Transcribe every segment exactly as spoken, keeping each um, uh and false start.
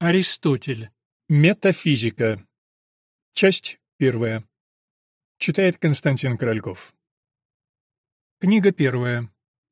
Аристотель. Метафизика. Часть первая. Читает Константин Корольков. Книга первая.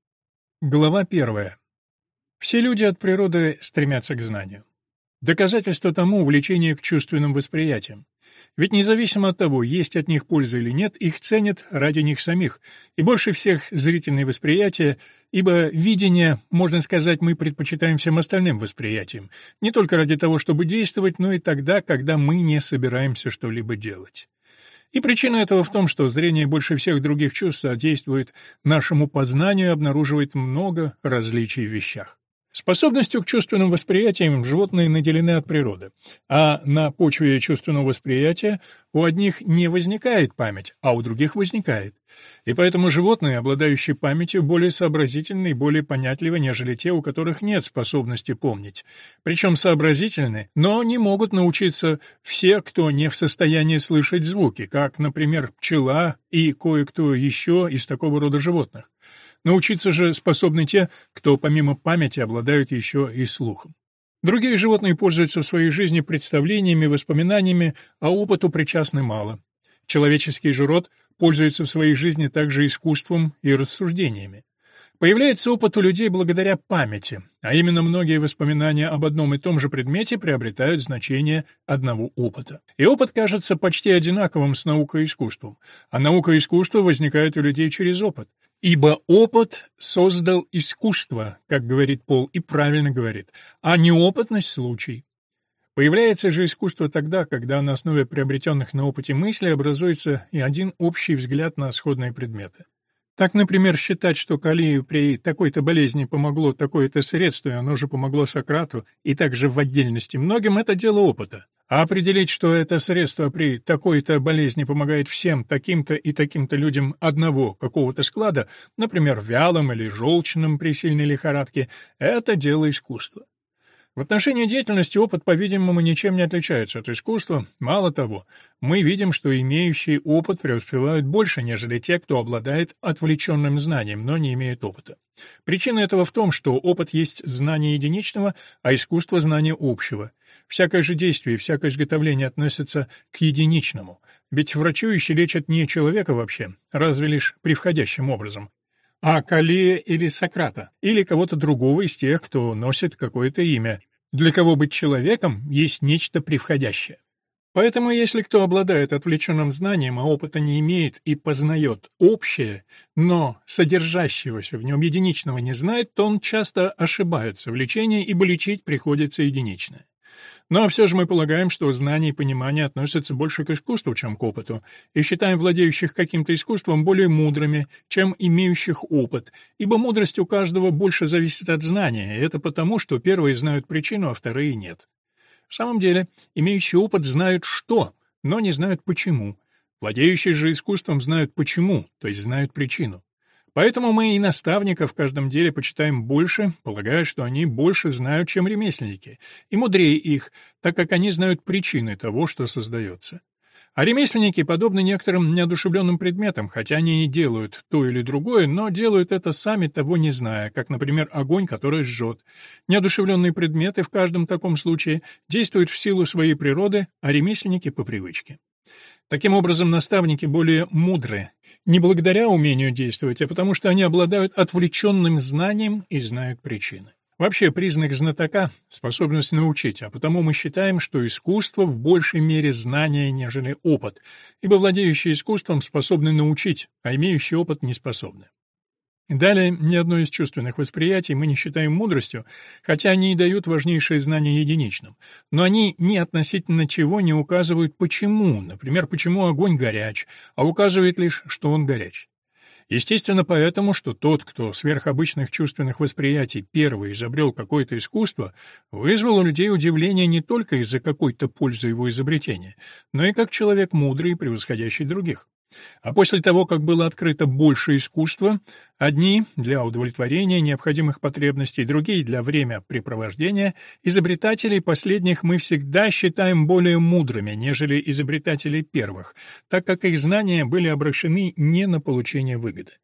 Глава первая. Все люди от природы стремятся к знанию. Доказательство тому — увлечение к чувственным восприятиям. Ведь независимо от того, есть от них польза или нет, их ценят ради них самих, и больше всех зрительные восприятия, ибо видение, можно сказать, мы предпочитаем всем остальным восприятиям, не только ради того, чтобы действовать, но и тогда, когда мы не собираемся что-либо делать. И причина этого в том, что зрение больше всех других чувств содействует нашему познанию и обнаруживает много различий в вещах. Способностью к чувственным восприятиям животные наделены от природы, а на почве чувственного восприятия у одних не возникает память, а у других возникает. И поэтому животные, обладающие памятью, более сообразительны и более понятливы, нежели те, у которых нет способности помнить. Причем сообразительны, но не могут научиться все, кто не в состоянии слышать звуки, как, например, пчела и кое-кто еще из такого рода животных. Научиться же способны те, кто помимо памяти обладают еще и слухом. Другие животные пользуются в своей жизни представлениями, воспоминаниями, а опыту причастны мало. Человеческий же род пользуется в своей жизни также искусством и рассуждениями. Появляется опыт у людей благодаря памяти, а именно многие воспоминания об одном и том же предмете приобретают значение одного опыта. И опыт кажется почти одинаковым с наукой и искусством, а наука и искусство возникают у людей через опыт. Ибо опыт создал искусство, как говорит Пол, и правильно говорит, а неопытность — случай. Появляется же искусство тогда, когда на основе приобретенных на опыте мыслей образуется и один общий взгляд на сходные предметы. Так, например, считать, что Калию при такой-то болезни помогло такое-то средство, и оно же помогло Сократу, и также в отдельности многим — это дело опыта. А определить, что это средство при такой-то болезни помогает всем таким-то и таким-то людям одного какого-то склада, например, вялым или желчным при сильной лихорадке, это дело искусства. В отношении деятельности опыт, по-видимому, ничем не отличается от искусства. Мало того, мы видим, что имеющие опыт преуспевают больше, нежели те, кто обладает отвлеченным знанием, но не имеет опыта. Причина этого в том, что опыт есть знание единичного, а искусство — знание общего. Всякое же действие и всякое изготовление относятся к единичному, ведь врачующий лечит не человека вообще, разве лишь превходящим образом, а Калия или Сократа, или кого-то другого из тех, кто носит какое-то имя. Для кого быть человеком есть нечто превходящее. Поэтому если кто обладает отвлеченным знанием, а опыта не имеет и познает общее, но содержащегося в нем единичного не знает, то он часто ошибается в лечении, ибо лечить приходится единичное. Но все же мы полагаем, что знание и понимание относятся больше к искусству, чем к опыту, и считаем владеющих каким-то искусством более мудрыми, чем имеющих опыт, ибо мудрость у каждого больше зависит от знания, и это потому, что первые знают причину, а вторые нет. В самом деле, имеющие опыт знают что, но не знают почему. Владеющие же искусством знают почему, то есть знают причину. Поэтому мы и наставников в каждом деле почитаем больше, полагая, что они больше знают, чем ремесленники, и мудрее их, так как они знают причины того, что создается. А ремесленники подобны некоторым неодушевленным предметам, хотя они и делают то или другое, но делают это сами того не зная, как, например, огонь, который жжет. Неодушевленные предметы в каждом таком случае действуют в силу своей природы, а ремесленники — по привычке. Таким образом, наставники более мудры, не благодаря умению действовать, а потому что они обладают отвлеченным знанием и знают причины. Вообще, признак знатока — способность научить, а потому мы считаем, что искусство в большей мере знание, нежели опыт, ибо владеющие искусством способны научить, а имеющие опыт не способны. Далее, ни одно из чувственных восприятий мы не считаем мудростью, хотя они и дают важнейшее знание единичным, но они ни относительно чего не указывают почему, например, почему огонь горяч, а указывают лишь, что он горяч. Естественно, поэтому, что тот, кто сверхобычных чувственных восприятий первый изобрел какое-то искусство, вызвал у людей удивление не только из-за какой-то пользы его изобретения, но и как человек мудрый, превосходящий других. А после того, как было открыто больше искусства, одни для удовлетворения необходимых потребностей, другие для времяпрепровождения, изобретателей последних мы всегда считаем более мудрыми, нежели изобретателей первых, так как их знания были обращены не на получение выгоды.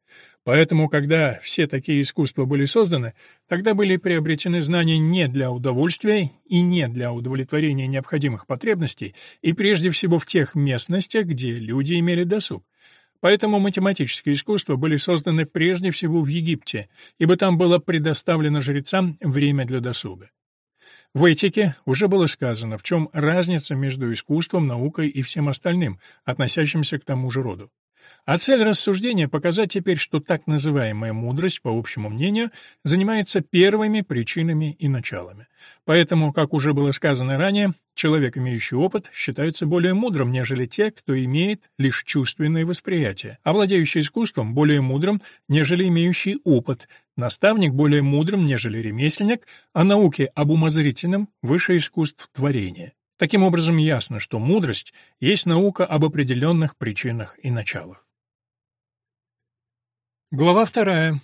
Поэтому, когда все такие искусства были созданы, тогда были приобретены знания не для удовольствия и не для удовлетворения необходимых потребностей, и прежде всего в тех местностях, где люди имели досуг. Поэтому математические искусства были созданы прежде всего в Египте, ибо там было предоставлено жрецам время для досуга. В этике уже было сказано, в чем разница между искусством, наукой и всем остальным, относящимся к тому же роду. А цель рассуждения — показать теперь, что так называемая мудрость, по общему мнению, занимается первыми причинами и началами. Поэтому, как уже было сказано ранее, человек, имеющий опыт, считается более мудрым, нежели те, кто имеет лишь чувственное восприятие, а владеющий искусством более мудрым, нежели имеющий опыт, наставник более мудрым, нежели ремесленник, а науки об умозрительном выше искусств творения. Таким образом, ясно, что мудрость есть наука об определенных причинах и началах. Глава вторая.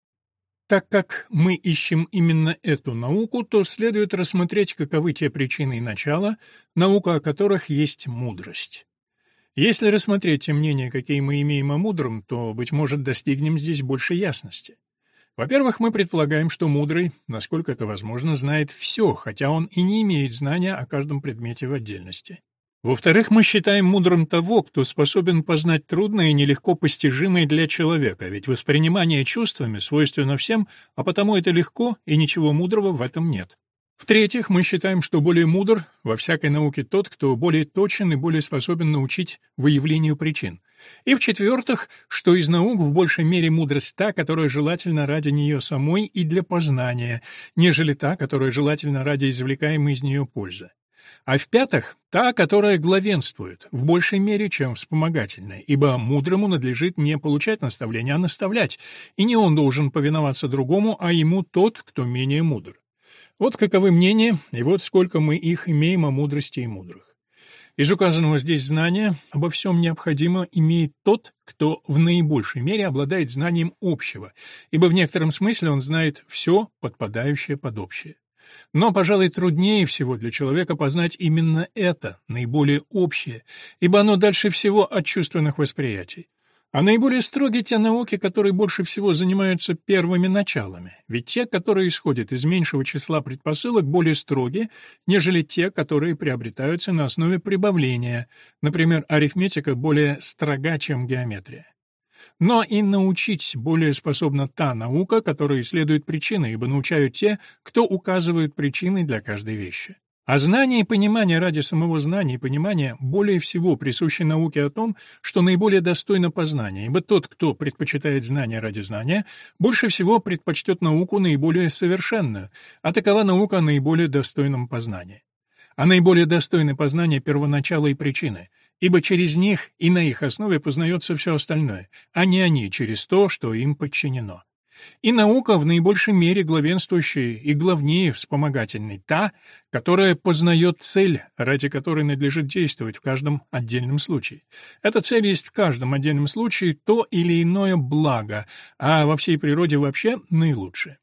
Так как мы ищем именно эту науку, то следует рассмотреть, каковы те причины и начала, наука о которых есть мудрость. Если рассмотреть те мнения, какие мы имеем о мудром, то, быть может, достигнем здесь большей ясности. Во-первых, мы предполагаем, что мудрый, насколько это возможно, знает все, хотя он и не имеет знания о каждом предмете в отдельности. Во-вторых, мы считаем мудрым того, кто способен познать трудное и нелегко постижимое для человека, ведь воспринимание чувствами свойственно всем, а потому это легко, и ничего мудрого в этом нет. В-третьих, мы считаем, что более мудр во всякой науке тот, кто более точен и более способен научить выявлению причин. И в-четвертых, что из наук в большей мере мудрость та, которая желательна ради нее самой и для познания, нежели та, которая желательна ради извлекаемой из нее пользы. А в-пятых, та, которая главенствует, в большей мере, чем вспомогательная, ибо мудрому надлежит не получать наставления, а наставлять, и не он должен повиноваться другому, а ему тот, кто менее мудр. Вот каковы мнения, и вот сколько мы их имеем о мудрости и мудрых. Из указанного здесь знания обо всем необходимо имеет тот, кто в наибольшей мере обладает знанием общего, ибо в некотором смысле он знает все, подпадающее под общее. Но, пожалуй, труднее всего для человека познать именно это, наиболее общее, ибо оно дальше всего от чувственных восприятий. А наиболее строги те науки, которые больше всего занимаются первыми началами, ведь те, которые исходят из меньшего числа предпосылок, более строги, нежели те, которые приобретаются на основе прибавления, например, арифметика более строга, чем геометрия. Но и научить более способна та наука, которая исследует причины, ибо научают те, кто указывают причины для каждой вещи. А знание и понимание ради самого знания и понимания более всего присущи науке о том, что наиболее достойно познания, ибо тот, кто предпочитает знание ради знания, больше всего предпочтет науку наиболее совершенную, а такова наука о наиболее достойном познании. А наиболее достойны познания первоначала и причины, ибо через них и на их основе познается все остальное, а не они через то, что им подчинено. И наука в наибольшей мере главенствующая и главнее вспомогательной та, которая познает цель, ради которой надлежит действовать в каждом отдельном случае. Эта цель есть в каждом отдельном случае то или иное благо, а во всей природе вообще наилучшее.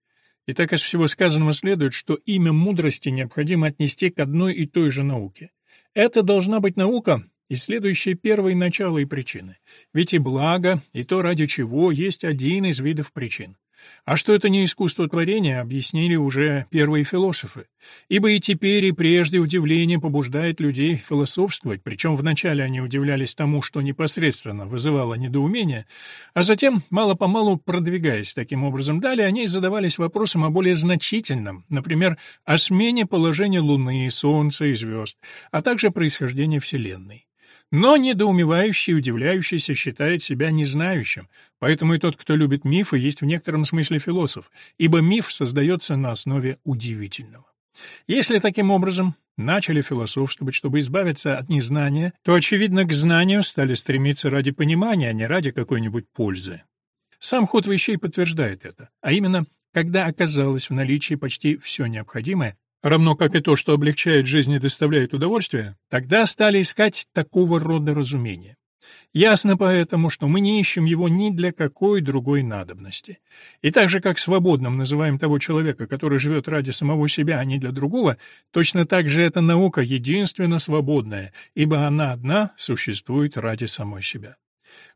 Итак, из всего сказанного следует, что имя мудрости необходимо отнести к одной и той же науке. Это должна быть наука, исследующая первые начала и причины. Ведь и благо, и то, ради чего, есть один из видов причин. А что это не искусство творения, объяснили уже первые философы. Ибо и теперь, и прежде удивление побуждает людей философствовать, причем вначале они удивлялись тому, что непосредственно вызывало недоумение, а затем, мало-помалу продвигаясь таким образом далее, они задавались вопросом о более значительном, например, о смене положения Луны, Солнца и звезд, а также происхождении Вселенной. Но недоумевающий и удивляющийся считает себя незнающим, поэтому и тот, кто любит мифы, есть в некотором смысле философ, ибо миф создается на основе удивительного. Если таким образом начали философствовать, чтобы избавиться от незнания, то, очевидно, к знанию стали стремиться ради понимания, а не ради какой-нибудь пользы. Сам ход вещей подтверждает это, а именно, когда оказалось в наличии почти все необходимое, равно как и то, что облегчает жизнь и доставляет удовольствие, тогда стали искать такого рода разумения. Ясно поэтому, что мы не ищем его ни для какой другой надобности. И так же, как свободным называем того человека, который живет ради самого себя, а не для другого, точно так же эта наука единственно свободная, ибо она одна существует ради самой себя.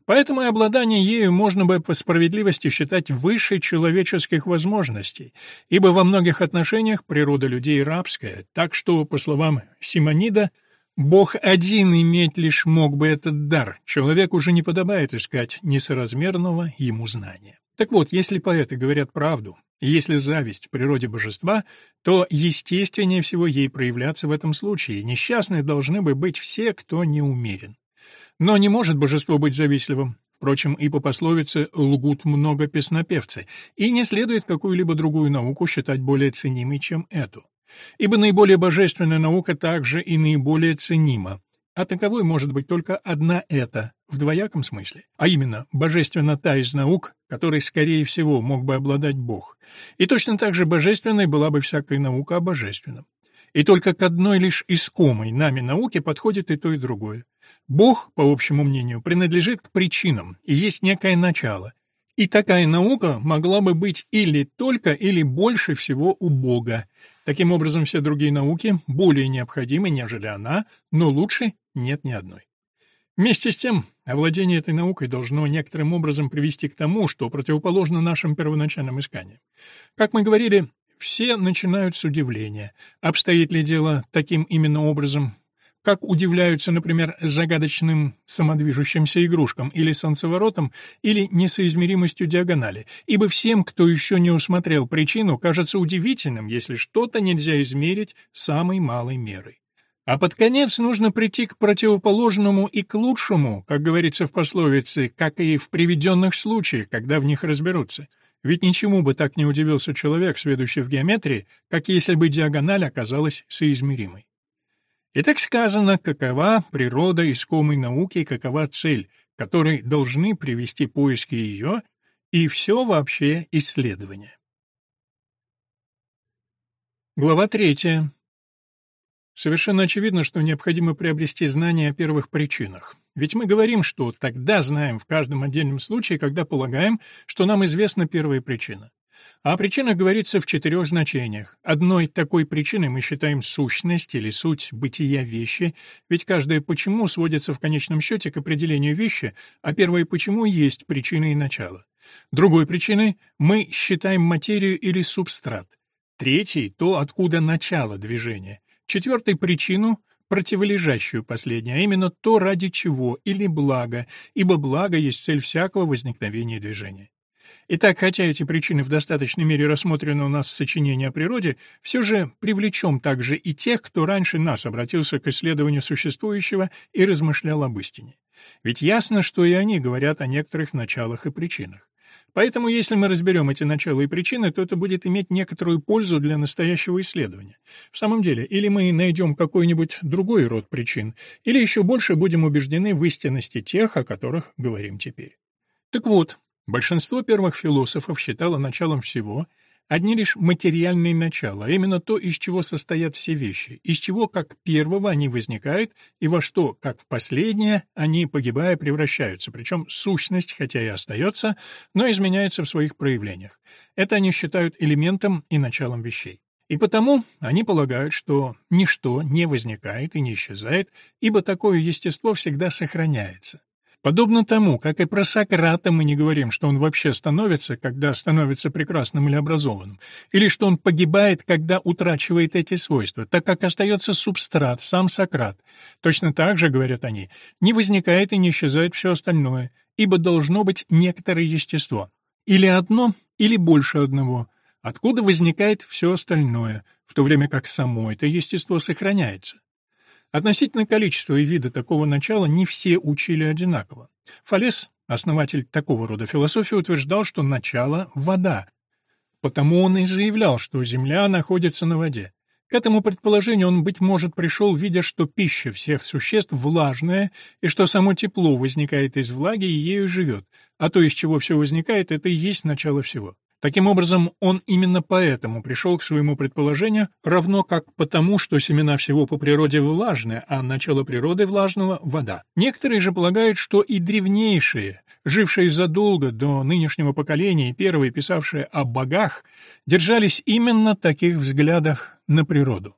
Поэтому и обладание ею можно бы по справедливости считать выше человеческих возможностей, ибо во многих отношениях природа людей рабская, так что, по словам Симонида, Бог один иметь лишь мог бы этот дар, человеку уже не подобает искать несоразмерного ему знания. Так вот, если поэты говорят правду, и если зависть в природе божества, то естественнее всего ей проявляться в этом случае, несчастны должны бы быть все, кто неумерен. Но не может божество быть завистливым. Впрочем, и по пословице «лгут много песнопевцы», и не следует какую-либо другую науку считать более ценимой, чем эту. Ибо наиболее божественная наука также и наиболее ценима, а таковой может быть только одна эта, в двояком смысле, а именно, божественна та из наук, которой, скорее всего, мог бы обладать Бог, и точно так же божественной была бы всякая наука о божественном. И только к одной лишь искомой нами науке подходит и то, и другое. Бог, по общему мнению, принадлежит к причинам, и есть некое начало, и такая наука могла бы быть или только, или больше всего у Бога. Таким образом, все другие науки более необходимы, нежели она, но лучше нет ни одной. Вместе с тем, овладение этой наукой должно некоторым образом привести к тому, что противоположно нашим первоначальным исканиям. Как мы говорили, все начинают с удивления. Обстоит ли дело таким именно образом? Как удивляются, например, загадочным самодвижущимся игрушкам или солнцеворотам, или несоизмеримостью диагонали, ибо всем, кто еще не усмотрел причину, кажется удивительным, если что-то нельзя измерить самой малой мерой. А под конец нужно прийти к противоположному и к лучшему, как говорится в пословице, как и в приведенных случаях, когда в них разберутся. Ведь ничему бы так не удивился человек, сведущий в геометрии, как если бы диагональ оказалась соизмеримой. Итак, сказано, какова природа искомой науки и какова цель, которой должны привести поиски ее и все вообще исследование. Глава третья. Совершенно очевидно, что необходимо приобрести знания о первых причинах. Ведь мы говорим, что тогда знаем в каждом отдельном случае, когда полагаем, что нам известна первая причина. А о причинах говорится в четырех значениях. Одной такой причиной мы считаем сущность или суть бытия вещи, ведь каждое «почему» сводится в конечном счете к определению вещи, а первое «почему» есть причина и начало. Другой причиной мы считаем материю или субстрат. Третий — то, откуда начало движения. Четвертый — причину, противолежащую последней, а именно то, ради чего, или благо, ибо благо есть цель всякого возникновения движения. Итак, хотя эти причины в достаточной мере рассмотрены у нас в сочинении о природе, все же привлечем также и тех, кто раньше нас обратился к исследованию существующего и размышлял об истине. Ведь ясно, что и они говорят о некоторых началах и причинах. Поэтому, если мы разберем эти начала и причины, то это будет иметь некоторую пользу для настоящего исследования. В самом деле, или мы найдем какой-нибудь другой род причин, или еще больше будем убеждены в истинности тех, о которых говорим теперь. Так вот, большинство первых философов считало началом всего одни лишь материальные начала, а именно то, из чего состоят все вещи, из чего как первого они возникают и во что, как в последнее, они, погибая, превращаются, причем сущность, хотя и остается, но изменяется в своих проявлениях. Это они считают элементом и началом вещей. И потому они полагают, что ничто не возникает и не исчезает, ибо такое естество всегда сохраняется. Подобно тому, как и про Сократа мы не говорим, что он вообще становится, когда становится прекрасным или образованным, или что он погибает, когда утрачивает эти свойства, так как остается субстрат, сам Сократ. Точно так же, говорят они, не возникает и не исчезает все остальное, ибо должно быть некоторое естество. Или одно, или больше одного. Откуда возникает все остальное, в то время как само это естество сохраняется. Относительно количества и вида такого начала не все учили одинаково. Фалес, основатель такого рода философии, утверждал, что начало — вода. Потому он и заявлял, что Земля находится на воде. К этому предположению он, быть может, пришел, видя, что пища всех существ влажная, и что само тепло возникает из влаги и ею живет, а то, из чего все возникает, это и есть начало всего. Таким образом, он именно поэтому пришел к своему предположению, равно как потому, что семена всего по природе влажные, а начало природы влажного — вода. Некоторые же полагают, что и древнейшие, жившие задолго до нынешнего поколения и первые, писавшие о богах, держались именно таких взглядах на природу.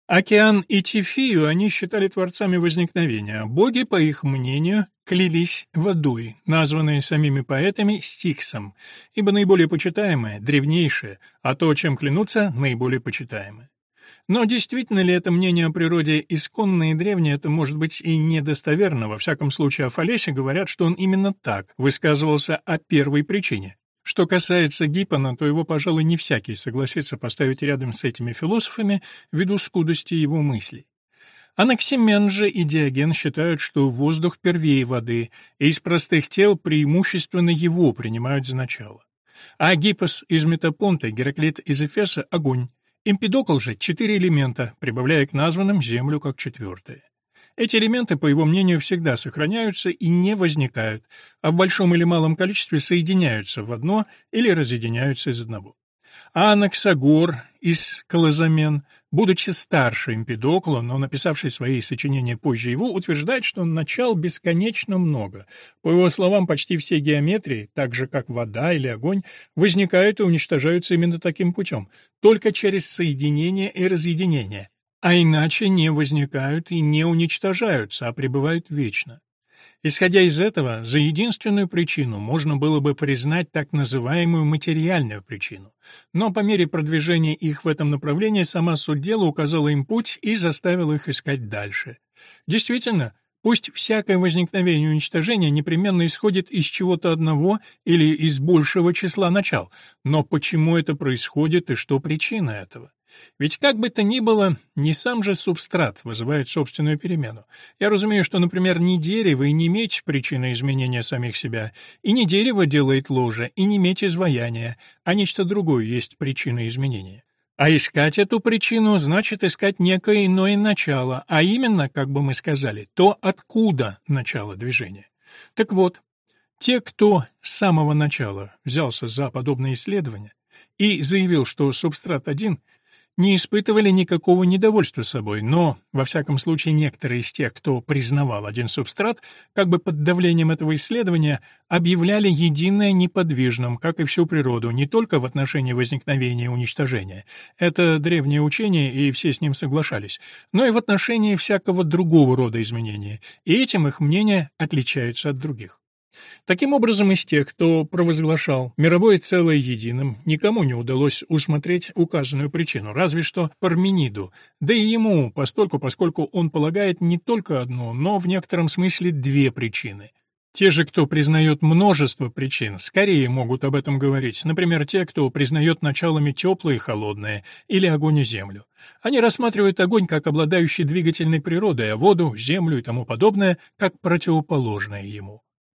Океан и Тифию они считали творцами возникновения, а боги, по их мнению, клялись водой, названной самими поэтами Стиксом, ибо наиболее почитаемое — древнейшее, а то, чем клянутся, наиболее почитаемое. Но действительно ли это мнение о природе исконное и древнее, это может быть и недостоверно. Во всяком случае, о Фалесе говорят, что он именно так высказывался о первой причине. Что касается Гиппона, то его, пожалуй, не всякий согласится поставить рядом с этими философами ввиду скудости его мыслей. Анаксимен же и Диоген считают, что воздух первее воды, и из простых тел преимущественно его принимают за начало. А Гиппос из Метапонта, Гераклит из Эфеса — огонь. Эмпидокл же — четыре элемента, прибавляя к названным землю как четвертое. Эти элементы, по его мнению, всегда сохраняются и не возникают, а в большом или малом количестве соединяются в одно или разъединяются из одного. А Анаксагор из Колозамен, будучи старше Эмпидокла, но написавший свои сочинения позже его, утверждает, что начал бесконечно много. По его словам, почти все геометрии, так же как вода или огонь, возникают и уничтожаются именно таким путем, только через соединение и разъединение, а иначе не возникают и не уничтожаются, а пребывают вечно. Исходя из этого, за единственную причину можно было бы признать так называемую материальную причину. Но по мере продвижения их в этом направлении сама суть дела указала им путь и заставила их искать дальше. Действительно, пусть всякое возникновение и уничтожение непременно исходит из чего-то одного или из большего числа начал, но почему это происходит и что причина этого? Ведь как бы то ни было, не сам же субстрат вызывает собственную перемену. Я разумею, что, например, не дерево и не медь — причина изменения самих себя, и не дерево делает ложе, и не медь — изваяние, а нечто другое есть причина изменения. А искать эту причину значит искать некое иное начало, а именно, как бы мы сказали, то, откуда начало движения. Так вот, те, кто с самого начала взялся за подобные исследования и заявил, что субстрат один — не испытывали никакого недовольства собой, но, во всяком случае, некоторые из тех, кто признавал один субстрат, как бы под давлением этого исследования, объявляли единое неподвижным, как и всю природу, не только в отношении возникновения и уничтожения. Это древнее учение, и все с ним соглашались, но и в отношении всякого другого рода изменения, и этим их мнения отличаются от других. Таким образом, из тех, кто провозглашал мировое целое единым, никому не удалось усмотреть указанную причину, разве что Пармениду, да и ему, постольку, поскольку он полагает не только одну, но в некотором смысле две причины. Те же, кто признает множество причин, скорее могут об этом говорить, например, те, кто признает началами теплое и холодное, или огонь и землю. Они рассматривают огонь как обладающий двигательной природой, а воду, землю и тому подобное как противоположное ему.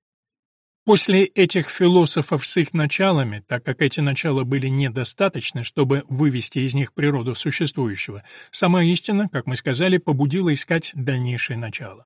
После этих философов с их началами, так как эти начала были недостаточны, чтобы вывести из них природу существующего, сама истина, как мы сказали, побудила искать дальнейшее начало.